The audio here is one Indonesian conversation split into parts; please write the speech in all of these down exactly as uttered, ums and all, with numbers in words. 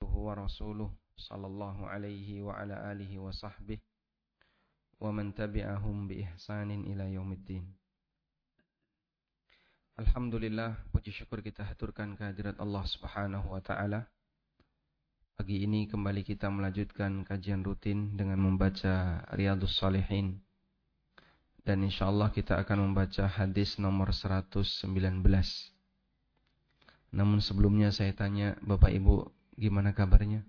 abduhu wa rasuluh sallallahu alaihi wa ala alihi wa sahbihi wa man tabi'ahum bi ihsanin ila yaumiddin. Alhamdulillah, puji syukur kita haturkan kehadirat Allah Subhanahu wa taala. Pagi ini kembali kita melanjutkan kajian rutin dengan membaca Riyadhus Shalihin. Dan insyaallah kita akan membaca hadis nomor seratus sembilan belas. Namun sebelumnya saya tanya Bapak Ibu, gimana kabarnya?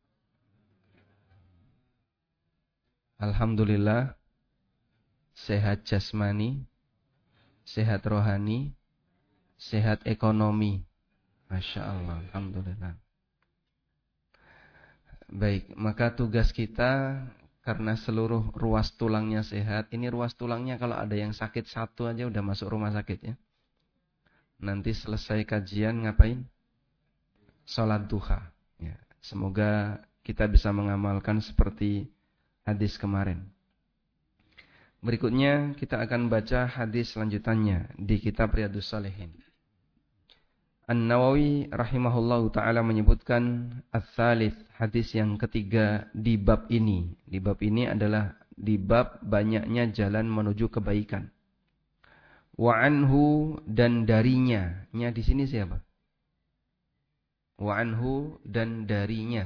Alhamdulillah, sehat jasmani, sehat rohani, sehat ekonomi. Masya Allah, alhamdulillah. Baik, maka tugas kita, karena seluruh ruas tulangnya sehat. Ini ruas tulangnya kalau ada yang sakit satu aja udah masuk rumah sakit ya. Nanti selesai kajian ngapain? Salat duha ya. Semoga kita bisa mengamalkan seperti hadis kemarin. Berikutnya kita akan baca hadis selanjutannya di kitab Riyadhus Shalihin. An-Nawawi rahimahullahu ta'ala menyebutkan ats-tsalits, hadis yang ketiga di bab ini. Di bab ini adalah di bab banyaknya jalan menuju kebaikan. Wa anhu, dan darinya. Nya di sini siapa? Wa anhu, dan darinya.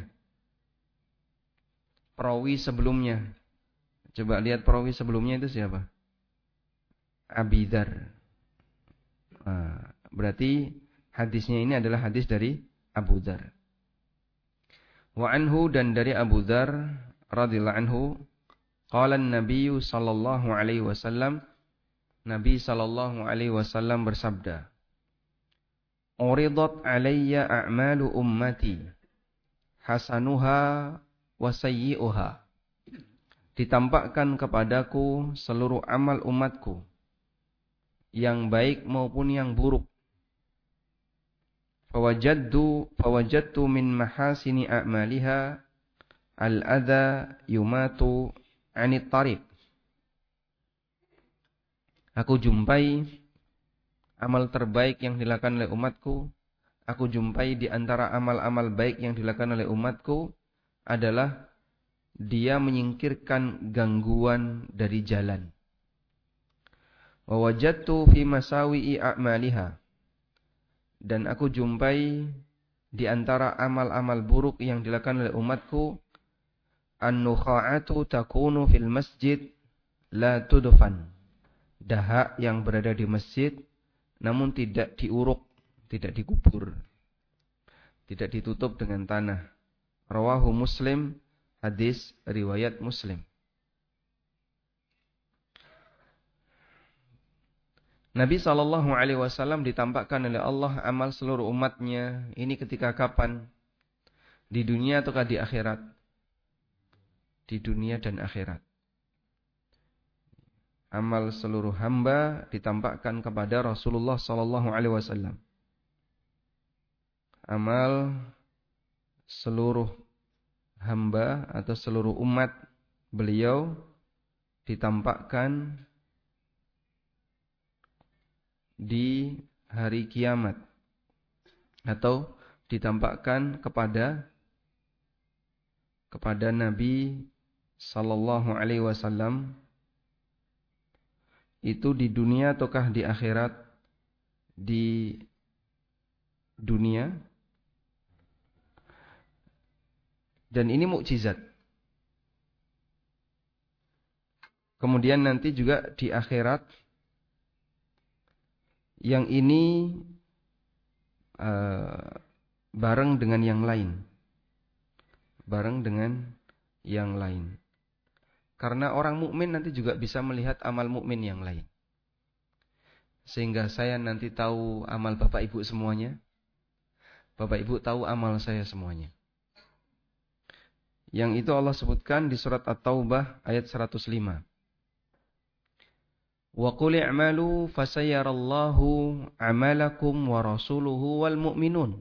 Perawi sebelumnya. Coba lihat perawi sebelumnya itu siapa? Abi Dzar. Nah, berarti hadisnya ini adalah hadis dari Abu Dzar. Wa anhu, dan dari Abu Dzar radhiyallahu anhu, qala an-nabiy sallallahu alaihi wasallam, Nabi sallallahu alaihi wasallam bersabda, "Uridat alayya a'malu ummati, hasanuha wa sayyi'uha." Ditampakkan kepadaku seluruh amal umatku, yang baik maupun yang buruk. Fawajadtu fawajadtu min mahasini a'maliha al-adha yumatu 'anit tariq. Aku jumpai amal terbaik yang dilakukan oleh umatku. Aku jumpai di antara amal-amal baik yang dilakukan oleh umatku adalah dia menyingkirkan gangguan dari jalan. Wa wajadtu fi masawi'i a'maliha, dan aku jumpai di antara amal-amal buruk yang dilakukan oleh umatku, an-nukha'atu takunu fil masjid la tudfan. Dahak yang berada di masjid namun tidak diuruk, tidak dikubur, tidak ditutup dengan tanah. Rawahu Muslim, hadis riwayat Muslim. Nabi sallallahu alaihi wasallam ditampakkan oleh Allah amal seluruh umatnya. Ini ketika kapan? Di dunia ataukah di akhirat? Di dunia dan akhirat. Amal seluruh hamba ditampakkan kepada Rasulullah sallallahu alaihi wasallam. Amal seluruh hamba atau seluruh umat beliau ditampakkan di hari kiamat, atau ditampakkan kepada kepada Nabi sallallahu alaihi wasallam. Itu di dunia ataukah di akhirat? Di dunia. Dan ini mukjizat. Kemudian nanti juga di akhirat. Yang ini uh, bareng dengan yang lain. Bareng dengan yang lain. Karena orang mukmin nanti juga bisa melihat amal mukmin yang lain. Sehingga saya nanti tahu amal Bapak Ibu semuanya. Bapak Ibu tahu amal saya semuanya. Yang itu Allah sebutkan di surat At-Taubah ayat seratus lima. Wa qul i'malu fasayarallahu 'amalakum wa rasuluhu wal mu'minun.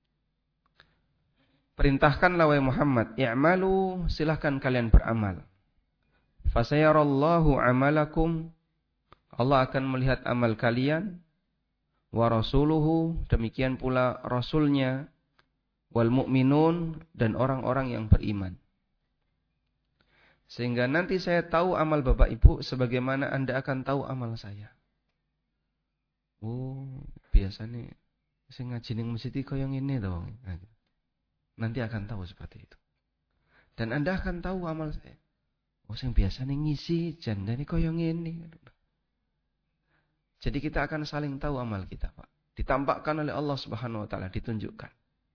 Perintahkanlah wahai Muhammad, i'malu, silahkan kalian beramal. Fasayarallahu 'amalakum, Allah akan melihat amal kalian, wa rasuluhu, demikian pula rasulnya, wal mu'minun, dan orang-orang yang beriman. Sehingga nanti saya tahu amal Bapak Ibu sebagaimana Anda akan tahu amal saya. Oh, biasanya saya ngaji ning masjid iki koyo ngene to. Nanti akan tahu seperti itu. Dan Anda akan tahu amal saya. Oh, sing biasane ngisi jandane koyo ngene. Jadi kita akan saling tahu amal kita, Pak. Ditampakkan oleh Allah Subhanahu wa taala, ditunjukkan.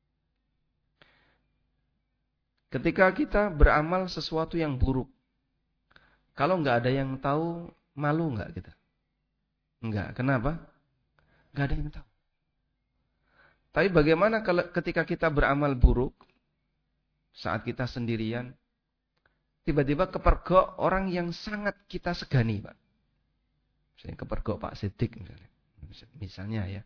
Ketika kita beramal sesuatu yang buruk, kalau nggak ada yang tahu, malu nggak kita? Nggak. Kenapa? Nggak ada yang tahu. Tapi bagaimana kalau ketika kita beramal buruk, saat kita sendirian, tiba-tiba kepergok orang yang sangat kita segani, Pak. Misalnya kepergok Pak Siddiq, misalnya, misalnya ya.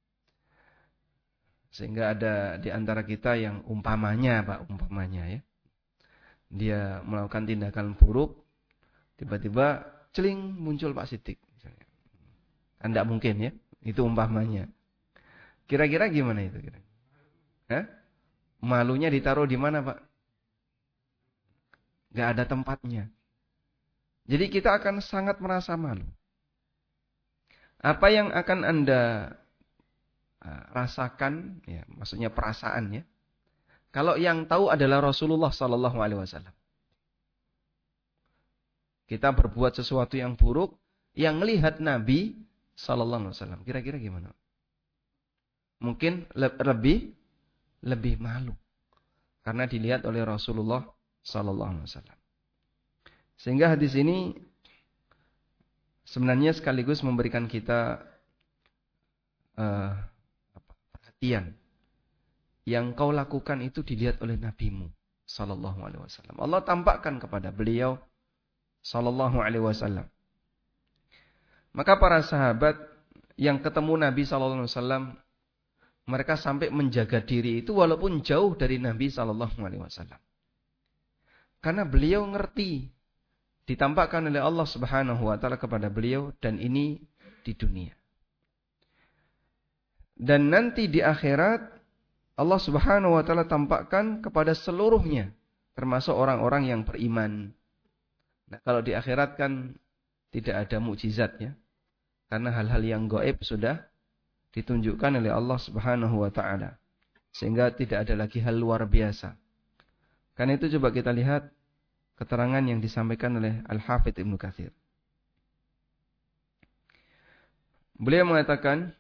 Sehingga ada di antara kita yang umpamanya, Pak, umpamanya ya. Dia melakukan tindakan buruk, tiba-tiba celing muncul Pak Siddiq misalnya. Anda mungkin ya, itu umpamanya. Kira-kira gimana itu kira? Hah? Malunya ditaruh di mana, Pak? Gak ada tempatnya. Jadi kita akan sangat merasa malu. Apa yang akan Anda rasakan, ya, maksudnya perasaan ya. Kalau yang tahu adalah Rasulullah Sallallahu Alaihi Wasallam. Kita berbuat sesuatu yang buruk, yang melihat Nabi Sallallahu Alaihi Wasallam. Kira-kira gimana? Mungkin lebih lebih malu karena dilihat oleh Rasulullah Sallallahu Alaihi Wasallam. Sehingga hadis ini sebenarnya sekaligus memberikan kita uh, perhatian. Yang kau lakukan itu dilihat oleh Nabimu Sallallahu Alaihi Wasallam. Allah tampakkan kepada beliau Sallallahu Alaihi Wasallam. Maka para sahabat yang ketemu Nabi Sallallahu Alaihi Wasallam, mereka sampai menjaga diri itu walaupun jauh dari Nabi Sallallahu Alaihi Wasallam. Karena beliau ngerti, ditampakkan oleh Allah Subhanahu Wa Taala kepada beliau, dan ini di dunia. Dan nanti di akhirat Allah Subhanahu wa taala tampakkan kepada seluruhnya, termasuk orang-orang yang beriman. Nah, kalau di akhirat kan tidak ada mukjizat ya. Karena hal-hal yang gaib sudah ditunjukkan oleh Allah Subhanahu wa taala. Sehingga tidak ada lagi hal luar biasa. Karena itu coba kita lihat keterangan yang disampaikan oleh Al-Hafidz Ibnu Katsir. Beliau mengatakan,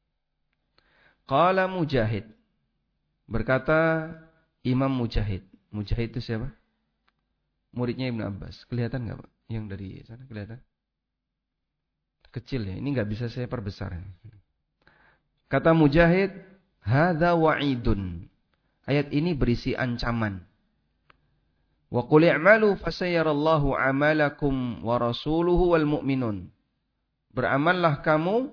qala Mujahid. Berkata Imam Mujahid. Mujahid itu siapa? Muridnya Ibnu Abbas. Kelihatan nggak, Pak? Yang dari sana kelihatan? Kecil ya. Ini nggak bisa saya perbesar. Kata Mujahid, hadza wa'idun. Ayat ini berisi ancaman. Wa qul i'malu fasayarallahu 'amalakum wa rasuluhu wal mu'minun. Beramallah kamu,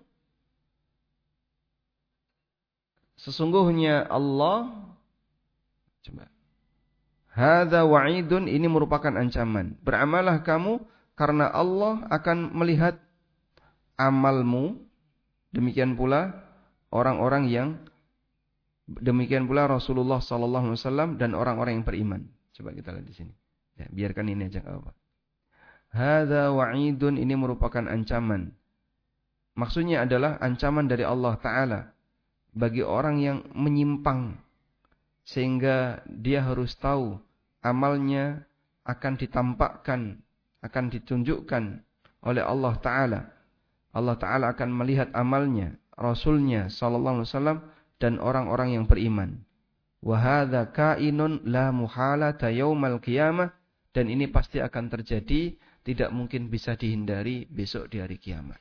sesungguhnya Allah, coba, hadza wa'idun, ini merupakan ancaman. Beramallah kamu karena Allah akan melihat amalmu. Demikian pula orang-orang yang, demikian pula Rasulullah sallallahu alaihi wasallam dan orang-orang yang beriman. Coba kita lihat di sini. Ya, biarkan ini aja enggak apa. Hadza wa'idun, ini merupakan ancaman. Maksudnya adalah ancaman dari Allah Ta'ala bagi orang yang menyimpang, sehingga dia harus tahu amalnya akan ditampakkan, akan ditunjukkan oleh Allah Ta'ala. Allah Ta'ala akan melihat amalnya, Rasulnya Sallallahu Alaihi Wasallam dan orang-orang yang beriman. Wa hadza kainun la muhalata yaumal qiyamah, dan ini pasti akan terjadi, tidak mungkin bisa dihindari besok di hari kiamat.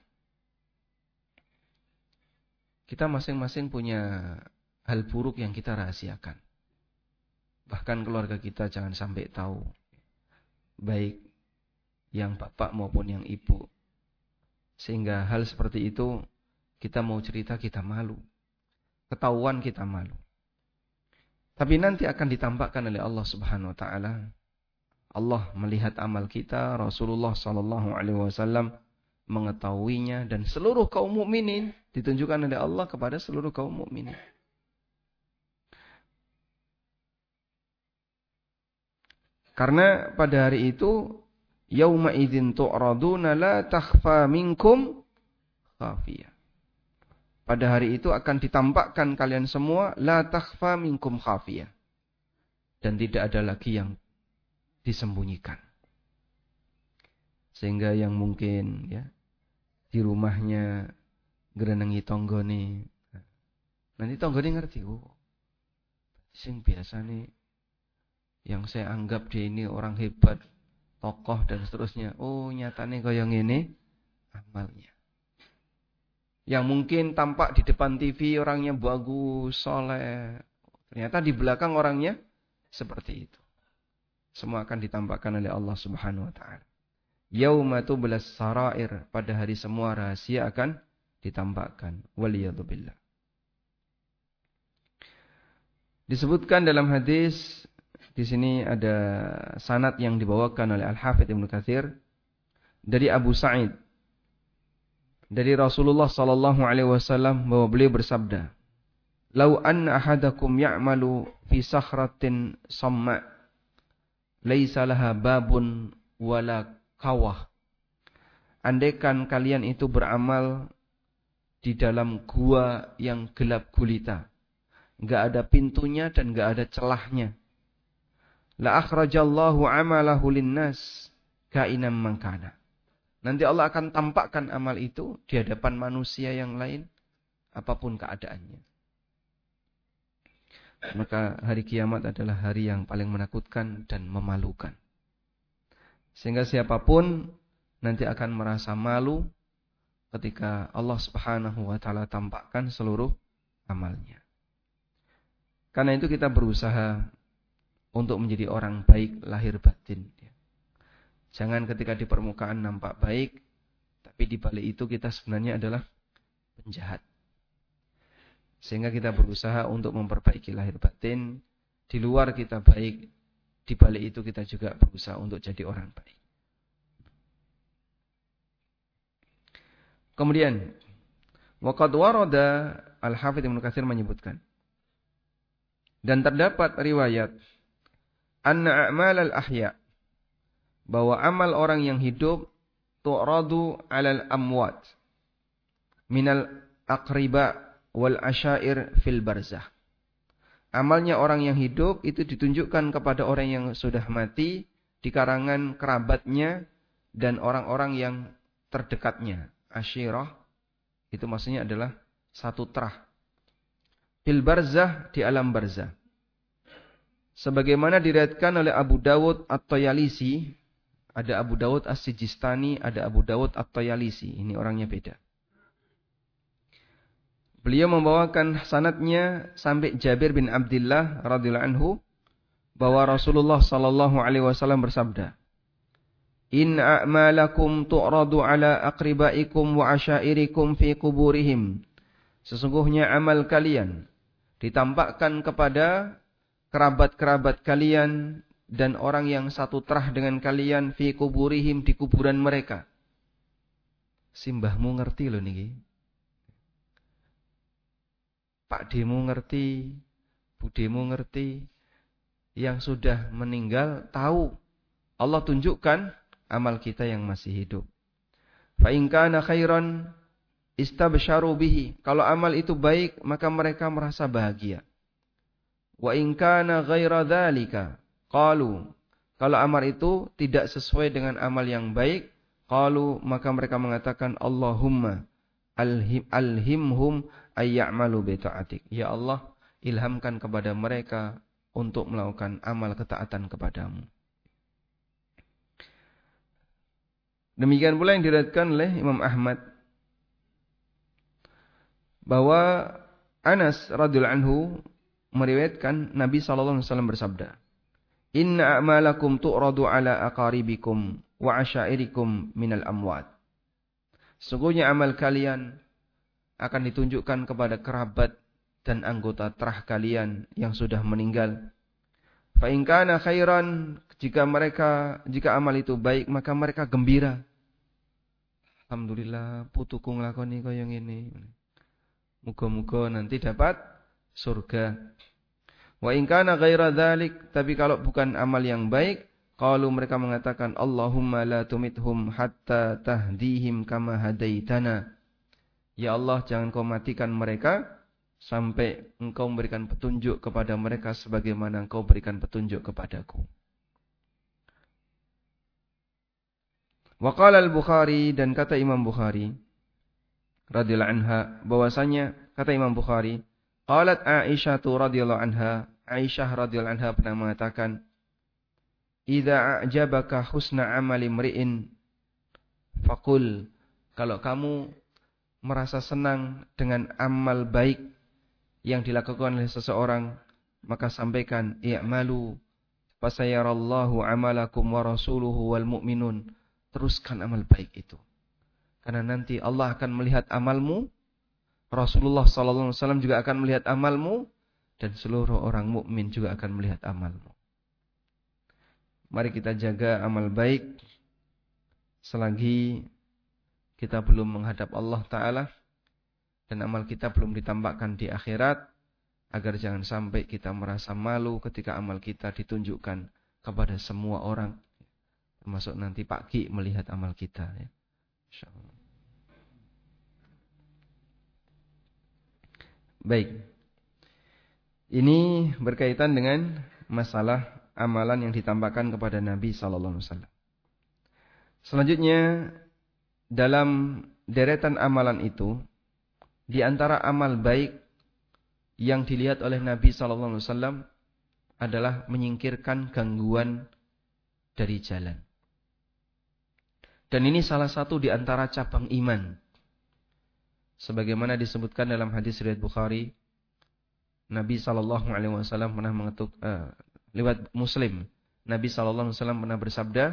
Kita masing-masing punya hal buruk yang kita rahasiakan. Bahkan keluarga kita jangan sampai tahu. Baik yang bapak maupun yang ibu. Sehingga hal seperti itu kita mau cerita kita malu. Ketahuan kita malu. Tapi nanti akan ditampakkan oleh Allah Subhanahu wa taala. Allah melihat amal kita, Rasulullah sallallahu alaihi wasallam mengetahuinya, dan seluruh kaum mukminin ditunjukkan oleh Allah kepada seluruh kaum mukminin. Karena pada hari itu yauma idzin tu'raduna la takhfa minkum khafiyah. Pada hari itu akan ditampakkan kalian semua la takhfa minkum khafiyah. Dan tidak ada lagi yang disembunyikan. Sehingga yang mungkin ya di rumahnya gerenengi tonggone. Nanti tonggone ngerti, oh, sing biasa nih yang saya anggap dia ini orang hebat, tokoh dan seterusnya. Oh, nyatane kaya ngene amalnya. Yang mungkin tampak di depan T V orangnya bagus, soleh. Ternyata di belakang orangnya seperti itu. Semua akan ditampakkan oleh Allah Subhanahu wa taala. Yauma tublas sarair, pada hari semua rahasia akan ditampakkan. Waliyadzubillah. Disebutkan dalam hadis, di sini ada sanad yang dibawakan oleh Al-Hafidz Ibnu Katsir dari Abu Sa'id, dari Rasulullah sallallahu alaihi wasallam, bahwa beliau bersabda, "Lau anna ahadakum ya'malu fi sakhratin samma laisa laha babun wala kawah." Andaikan kalian itu beramal di dalam gua yang gelap gulita, enggak ada pintunya dan enggak ada celahnya, la akhrajallahu amalahu linnas kainam mangkana. Nanti Allah akan tampakkan amal itu di hadapan manusia yang lain, apapun keadaannya. Maka hari kiamat adalah hari yang paling menakutkan dan memalukan. Sehingga siapapun nanti akan merasa malu ketika Allah Subhanahu wa taala tampakkan seluruh amalnya. Karena itu kita berusaha untuk menjadi orang baik lahir batin. Jangan ketika di permukaan nampak baik, tapi di balik itu kita sebenarnya adalah penjahat. Sehingga kita berusaha untuk memperbaiki lahir batin. Di luar kita baik, di balik itu kita juga berusaha untuk jadi orang baik. Kemudian, waqad warada, Al-Hafidz Ibnu Katsir menyebutkan, dan terdapat riwayat anna a'mal al-ahya, bahwa amal orang yang hidup tu'radu 'alal amwat minal aqriba wal asyair fil barzah. Amalnya orang yang hidup itu ditunjukkan kepada orang yang sudah mati di kalangan kerabatnya dan orang-orang yang terdekatnya. Asyirah itu maksudnya adalah satu terah. Fil barzah, di alam barzah. Sebagaimana diriwayatkan oleh Abu Dawud At-Tayalisi, ada Abu Dawud As-Sijistani, ada Abu Dawud At-Tayalisi. Ini orangnya beda. Beliau membawakan sanadnya sampai Jabir bin Abdullah radhiyallahu anhu bahwa Rasulullah sallallahu alaihi wasallam bersabda, "In a'malakum tu'radu ala aqribaikum wa asyairikum fi kuburihim." Sesungguhnya amal kalian ditampakkan kepada kerabat-kerabat kalian dan orang yang satu terah dengan kalian fi kuburihim, di kuburan mereka. Simbahmu ngerti loh niki. Pak Demu ngerti, Bu Demu ngerti, yang sudah meninggal tahu. Allah tunjukkan amal kita yang masih hidup. Fa in kana khairan istabsyaru bihi. Kalau amal itu baik, maka mereka merasa bahagia. Wa in kana ghaira dzalika qalu. Kalau amal itu tidak sesuai dengan amal yang baik, qalu, maka mereka mengatakan Allahumma alhim alhimhum ayya'malu bi ta'atik. Ya Allah, ilhamkan kepada mereka untuk melakukan amal ketaatan kepadamu. Demikian pula yang diriwayatkan oleh Imam Ahmad bahwa Anas radhiyallahu anhu meriwayatkan Nabi sallallahu alaihi wasallam bersabda, "Inna a'malakum tu'radu ala aqaribikum wa asyairikum minal amwat." Sesungguhnya amal kalian akan ditunjukkan kepada kerabat dan anggota terah kalian yang sudah meninggal. Fa in kana khairan, jika mereka jika amal itu baik, maka mereka gembira. Alhamdulillah putuku nglakoni kaya ngene. Muga-muga nanti dapat surga. Wa in kana ghaira dzalik, tapi kalau bukan amal yang baik, Qalu mereka mengatakan, Allahumma la tumithum hatta tahdihim kama hadaitana. Ya Allah, jangan kau matikan mereka sampai engkau memberikan petunjuk kepada mereka sebagaimana engkau berikan petunjuk kepadaku. Wa qala al-Bukhari, dan kata Imam Bukhari radhiyallahu anha bahwasanya kata Imam Bukhari, qalat Aisyah radhiyallahu anha, Aisyah radhiyallahu anha pernah mengatakan, idza a'jabaka husna amali mri'in faqul, kalau kamu merasa senang dengan amal baik yang dilakukan oleh seseorang, maka sampaikan, i'malu fasayarallahu amalakum wa rasuluhu wal mu'minun. Teruskan amal baik itu, karena nanti Allah akan melihat amalmu, Rasulullah sallallahu alaihi wasallam juga akan melihat amalmu, dan seluruh orang mukmin juga akan melihat amalmu. Mari kita jaga amal baik selagi kita belum menghadap Allah Ta'ala dan amal kita belum ditampakkan di akhirat, agar jangan sampai kita merasa malu ketika amal kita ditunjukkan kepada semua orang, termasuk nanti Pak Ki melihat amal kita. Ya. Insyaallah. Baik. Ini berkaitan dengan masalah amalan yang ditampakkan kepada Nabi sallallahu alaihi wasallam. Selanjutnya, dalam deretan amalan itu, di antara amal baik yang dilihat oleh Nabi sallallahu alaihi wasallam adalah menyingkirkan gangguan dari jalan. Dan ini salah satu di antara cabang iman. Sebagaimana disebutkan dalam hadis riwayat Bukhari, Nabi sallallahu alaihi wasallam pernah mengetuk uh, lewat Muslim. Nabi sallallahu alaihi wasallam pernah bersabda,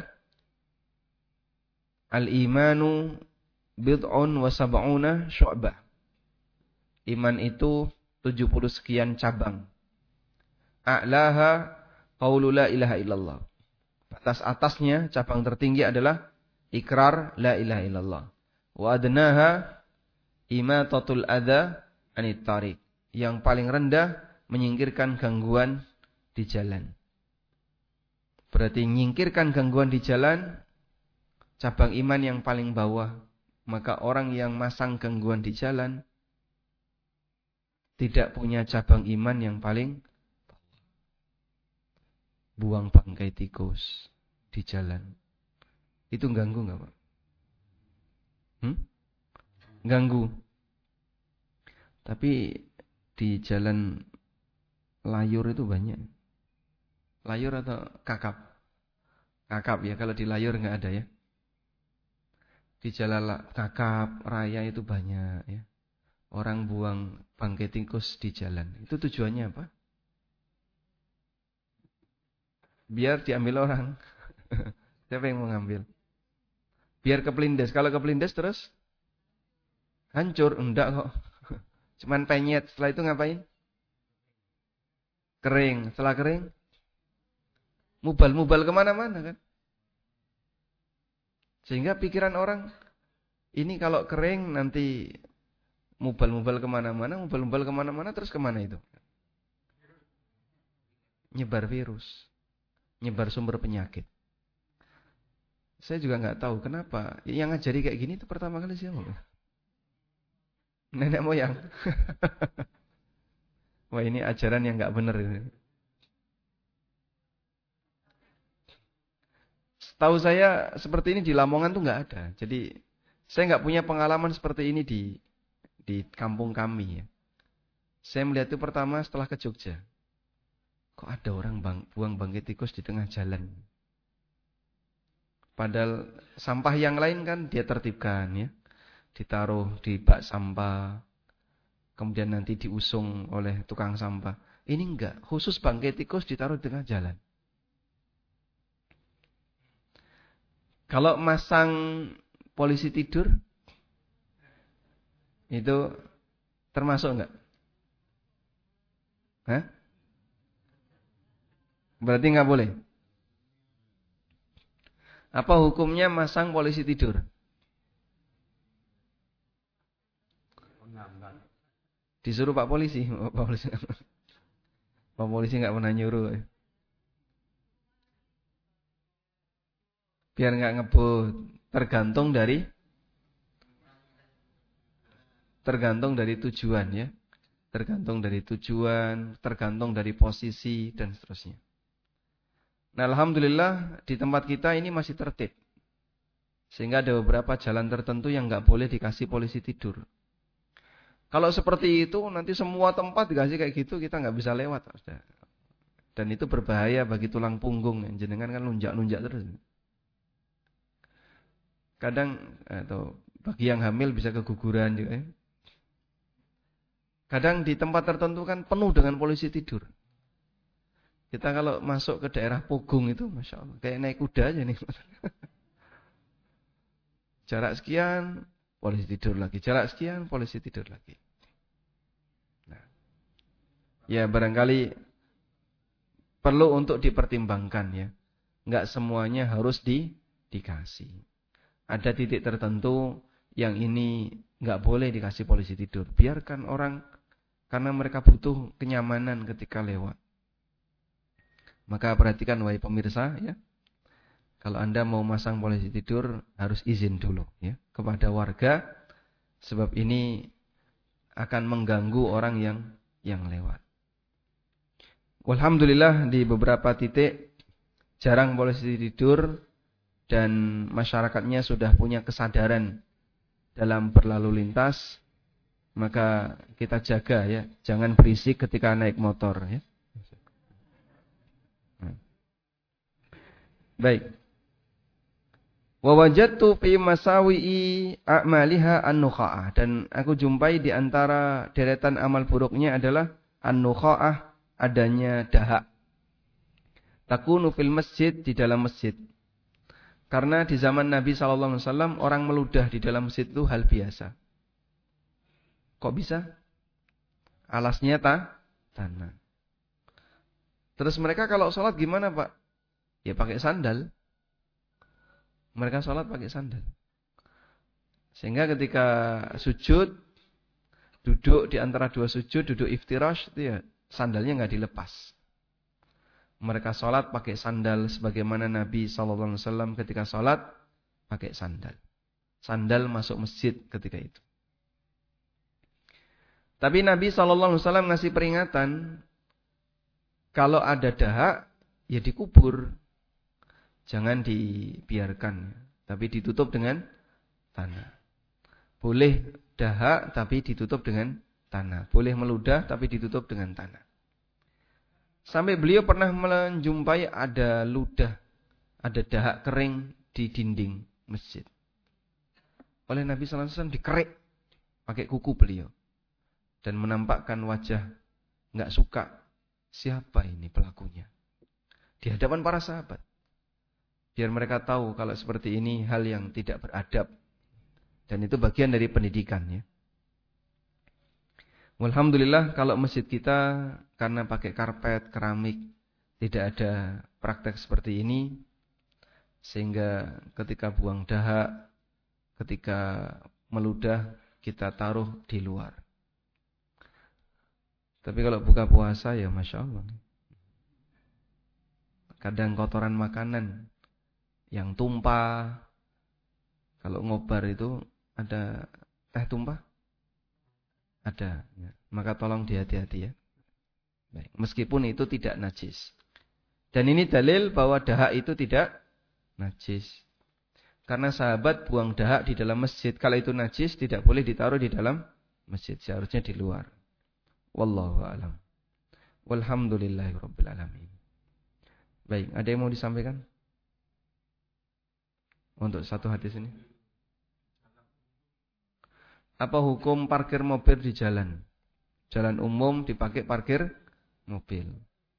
"Al-imanu bid'un wa sab'una syu'bah." Iman itu tujuh puluh sekian cabang. A'laha qaulu la ilaha illallah. Batas atasnya, cabang tertinggi adalah ikrar la ilaha illallah. Wa adnaha imatatul adza anit tariq. Yang paling rendah menyingkirkan gangguan di jalan. Berarti menyingkirkan gangguan di jalan cabang iman yang paling bawah. Maka orang yang masang gangguan di jalan tidak punya cabang iman yang paling buang bangkai tikus di jalan. Itu ganggu enggak, Pak? Hmm? Ganggu. Tapi di jalan layur itu banyak. Layur atau kakap? Kakap ya, kalau di layur enggak ada ya. Di jalan kakap, raya itu banyak ya. Orang buang bangkai tikus di jalan. Itu tujuannya apa? Biar diambil orang. Siapa yang mau ngambil? Biar kepelindes. Kalau kepelindes terus hancur. Enggak kok. Cuman penyet. Setelah itu ngapain? Kering. Setelah kering, mubal-mubal kemana-mana kan. Sehingga pikiran orang, ini kalau kering nanti mubal-mubal kemana-mana, mubal-mubal kemana-mana, terus kemana itu? Nyebar virus. Nyebar sumber penyakit. Saya juga nggak tahu kenapa. Yang ngajari kayak gini itu pertama kali siapa? Nenek moyang. Wah, ini ajaran yang nggak benar ini. Setahu saya seperti ini di Lamongan tuh nggak ada. Jadi saya nggak punya pengalaman seperti ini di di kampung kami. Ya. Saya melihat itu pertama setelah ke Jogja. Kok ada orang bang, buang bangkai tikus di tengah jalan? Padahal sampah yang lain kan dia tertibkan ya. Ditaruh di bak sampah. Kemudian nanti diusung oleh tukang sampah. Ini enggak, khusus bangkai tikus ditaruh di tengah jalan. Kalau masang polisi tidur, itu termasuk enggak? Hah? Berarti enggak boleh. Apa hukumnya masang polisi tidur? Disuruh Pak Polisi. Pak Polisi, Pak Polisi enggak pernah nyuruh. Biar nggak ngebut. Tergantung dari tergantung dari tujuan ya. Tergantung dari tujuan, tergantung dari posisi dan seterusnya. Nah, alhamdulillah di tempat kita ini masih tertib. Sehingga ada beberapa jalan tertentu yang nggak boleh dikasih polisi tidur. Kalau seperti itu nanti semua tempat dikasih kayak gitu kita nggak bisa lewat. Dan itu berbahaya bagi tulang punggung. Jenengan kan lunjak-lunjak terus. Kadang atau bagi yang hamil bisa keguguran juga ya. Kadang di tempat tertentu kan penuh dengan polisi tidur. Kita kalau masuk ke daerah Pogung itu, Masya Allah, kayak naik kuda aja nih. Jarak sekian, polisi tidur lagi. Jarak sekian, polisi tidur lagi. Nah, ya barangkali perlu untuk dipertimbangkan ya. Enggak semuanya harus di, dikasih. Ada titik tertentu yang ini enggak boleh dikasih polisi tidur. Biarkan orang, karena mereka butuh kenyamanan ketika lewat. Maka perhatikan wahai pemirsa ya. Kalau Anda mau masang polisi tidur harus izin dulu ya kepada warga, sebab ini akan mengganggu orang yang yang lewat. Alhamdulillah di beberapa titik jarang polisi tidur dan masyarakatnya sudah punya kesadaran dalam berlalu lintas. Maka kita jaga ya, jangan berisik ketika naik motor ya. Baik. Wa wajadtu fi masawi'i a'maliha an-nukha'ah, dan aku jumpai di antara deretan amal buruknya adalah an-nukha'ah, adanya dahak. Takunu fil masjid, di dalam masjid. Karena di zaman Nabi sallallahu alaihi wasallam orang meludah di dalam masjid itu hal biasa. Kok bisa? Alasnya ta? Tanah. Terus mereka kalau sholat gimana Pak? Ya pakai sandal. Mereka sholat pakai sandal. Sehingga ketika sujud, duduk di antara dua sujud, duduk iftirash, itu ya sandalnya nggak dilepas. Mereka sholat pakai sandal sebagaimana Nabi sallallahu alaihi wasallam ketika sholat pakai sandal. Sandal masuk masjid ketika itu. Tapi Nabi sallallahu alaihi wasallam ngasih peringatan, kalau ada dahak, ya dikubur. Jangan dibiarkan, tapi ditutup dengan tanah. Boleh dahak, tapi ditutup dengan tanah. Boleh meludah, tapi ditutup dengan tanah. Sampai beliau pernah menjumpai ada ludah, ada dahak kering di dinding masjid. Oleh Nabi sallallahu alaihi wasallam dikerik pakai kuku beliau. Dan menampakkan wajah nggak suka, siapa ini pelakunya, di hadapan para sahabat, biar mereka tahu kalau seperti ini hal yang tidak beradab, dan itu bagian dari pendidikan ya. Alhamdulillah kalau masjid kita karena pakai karpet, keramik, tidak ada praktek seperti ini, sehingga ketika buang dahak, ketika meludah kita taruh di luar. Tapi kalau buka puasa ya Masya Allah. Kadang kotoran makanan yang tumpah. Kalau ngobar itu ada teh tumpah? Ada. Maka tolong dihati-hati ya. Baik. Meskipun itu tidak najis. Dan ini dalil bahwa dahak itu tidak najis. Karena sahabat buang dahak di dalam masjid. Kalau itu najis tidak boleh ditaruh di dalam masjid. Seharusnya di luar. Wallahu a'lam. Walhamdulillahirabbil alamin. Baik, ada yang mau disampaikan? Untuk satu hadis ini. Apa hukum parkir mobil di jalan? Jalan umum dipakai parkir mobil.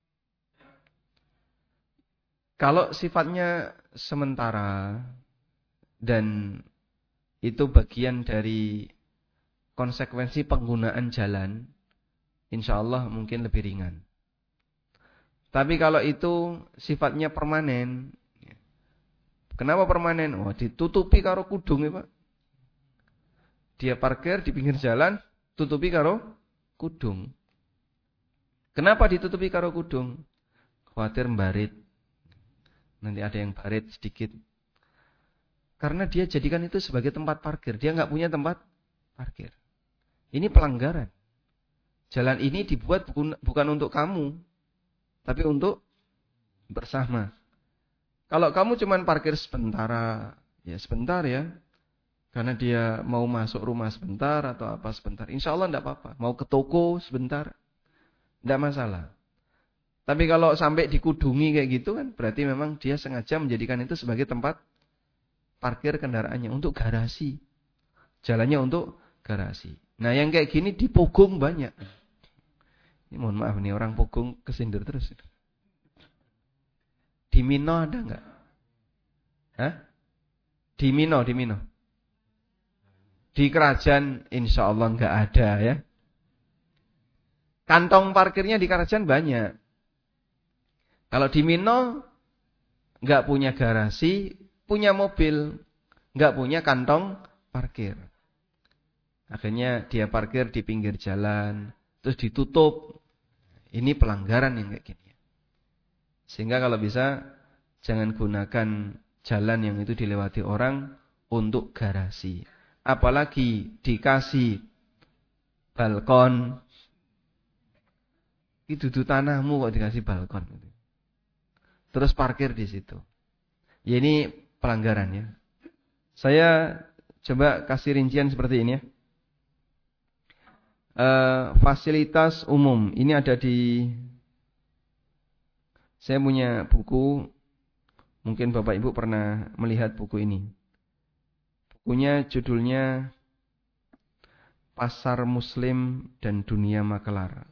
Kalau sifatnya sementara dan itu bagian dari konsekuensi penggunaan jalan, insya Allah mungkin lebih ringan. Tapi kalau itu sifatnya permanen, kenapa permanen? Oh, ditutupi karo kudung ya Pak. Dia parkir di pinggir jalan, tutupi karo kudung. Kenapa ditutupi karo kudung? Khawatir mbarit. Nanti ada yang barit sedikit. Karena dia jadikan itu sebagai tempat parkir. Dia nggak punya tempat parkir. Ini pelanggaran. Jalan ini dibuat bukan untuk kamu, tapi untuk bersama. Kalau kamu cuman parkir sebentar, ya sebentar ya. Karena dia mau masuk rumah sebentar atau apa sebentar. Insya Allah enggak apa-apa. Mau ke toko sebentar, enggak masalah. Tapi kalau sampai dikudungi kayak gitu kan, berarti memang dia sengaja menjadikan itu sebagai tempat parkir kendaraannya untuk garasi. Jalannya untuk garasi. Nah yang kayak gini di Pogung banyak. Ini mohon maaf nih, orang Pogung kesindir terus. Di Mino ada enggak? Hah? Di Mino, di Mino. Di Kerajaan insya Allah enggak ada ya. Kantong parkirnya di Kerajaan banyak. Kalau di Mino enggak punya garasi, punya mobil, enggak punya kantong parkir. Akhirnya dia parkir di pinggir jalan, terus ditutup. Ini pelanggaran yang kayak gini. Sehingga kalau bisa jangan gunakan jalan yang itu dilewati orang untuk garasi. Apalagi dikasih balkon. Itu tuh tanahmu kok dikasih balkon. Terus parkir di situ. Ya ini pelanggaran ya. Saya coba kasih rincian seperti ini ya. Uh, fasilitas umum. Ini ada di, saya punya buku, mungkin Bapak Ibu pernah melihat buku ini. Bukunya judulnya Pasar Muslim dan Dunia Makelar.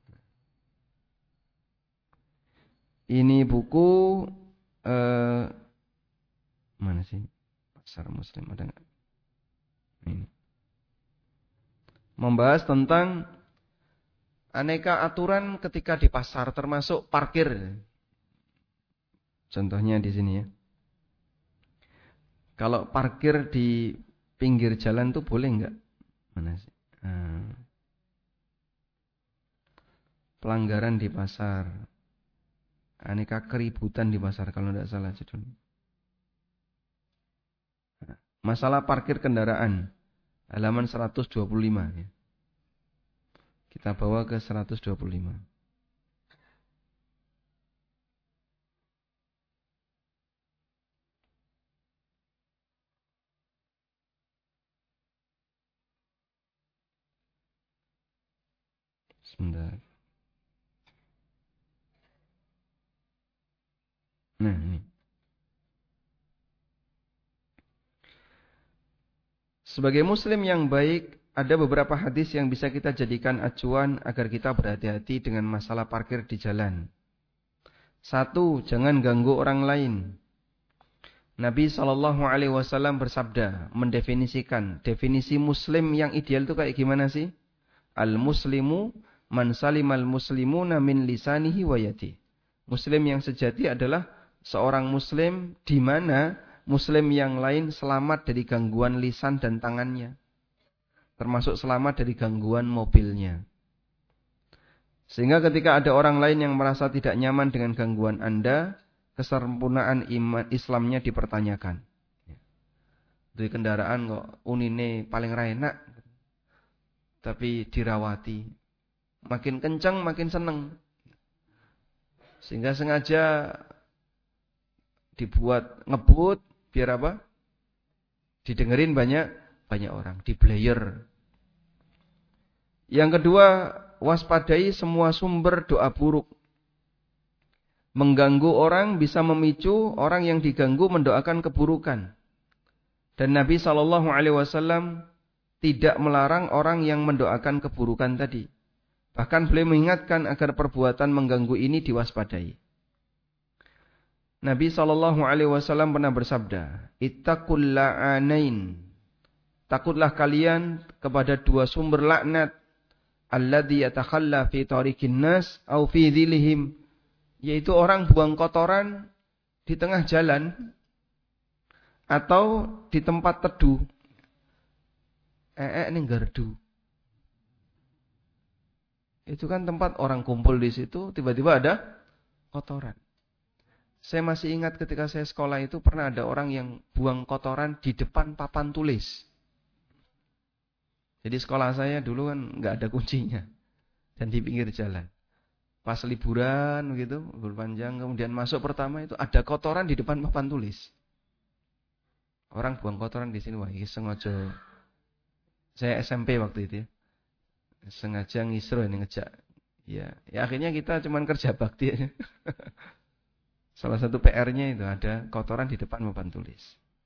Ini buku uh, mana sih? Pasar Muslim ada nggak? Ini. Membahas tentang aneka aturan ketika di pasar, termasuk parkir. Contohnya di sini ya. Kalau parkir di pinggir jalan tuh boleh enggak? Mana sih? Hmm. Pelanggaran di pasar. Aneka keributan di pasar kalau tidak salah judulnya. Masalah parkir kendaraan. Halaman seratus dua puluh lima ya. Kita bawa ke seratus dua puluh lima. Sebentar. Nah, ini. Sebagai muslim yang baik, ada beberapa hadis yang bisa kita jadikan acuan agar kita berhati-hati dengan masalah parkir di jalan. Satu, jangan ganggu orang lain. Nabi shallallahu alaihi wasallam bersabda, mendefinisikan definisi muslim yang ideal itu kayak gimana sih? Al-muslimu man salimal muslimuna min lisanihi wa yadihi. Muslim yang sejati adalah seorang muslim di mana muslim yang lain selamat dari gangguan lisan dan tangannya. Termasuk selamat dari gangguan mobilnya. Sehingga ketika ada orang lain yang merasa tidak nyaman dengan gangguan Anda, kesempurnaan iman Islamnya dipertanyakan. Dari kendaraan kok unine paling enak, tapi dirawati. Makin kencang makin seneng. Sehingga sengaja dibuat ngebut biar apa? Didengerin banyak banyak orang, diblayer. Yang kedua, waspadai semua sumber doa buruk. Mengganggu orang bisa memicu orang yang diganggu mendoakan keburukan. Dan Nabi shallallahu alaihi wasallam tidak melarang orang yang mendoakan keburukan tadi. Bahkan beliau mengingatkan agar perbuatan mengganggu ini diwaspadai. Nabi shallallahu alaihi wasallam pernah bersabda, Ittaqul la'anain. Takutlah kalian kepada dua sumber laknat. Alladhi yatakhalla fi tariqin nas au fi dhilihim. Yaitu orang buang kotoran di tengah jalan atau di tempat teduh. Eh, ini gardu. Itu kan tempat orang kumpul di situ, tiba-tiba ada kotoran. Saya masih ingat ketika saya sekolah itu pernah ada orang yang buang kotoran di depan papan tulis. Jadi sekolah saya dulu kan nggak ada kuncinya dan di pinggir jalan. Pas liburan gitu, libur panjang, kemudian masuk pertama itu ada kotoran di depan papan tulis. Orang buang kotoran di sini, wah ini sengaja. Saya S M P waktu itu ya, sengaja ngisro ini ngejak. Ya, ya akhirnya kita cuman kerja bakti aja. Salah satu P R-nya itu ada kotoran di depan papan tulis.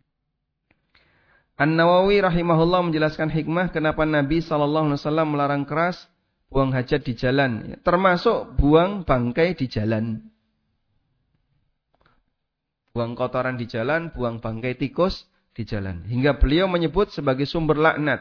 An-Nawawi rahimahullah menjelaskan hikmah kenapa Nabi shallallahu alaihi wasallam melarang keras buang hajat di jalan, termasuk buang bangkai di jalan. Buang kotoran di jalan, buang bangkai tikus di jalan. Hingga beliau menyebut sebagai sumber laknat.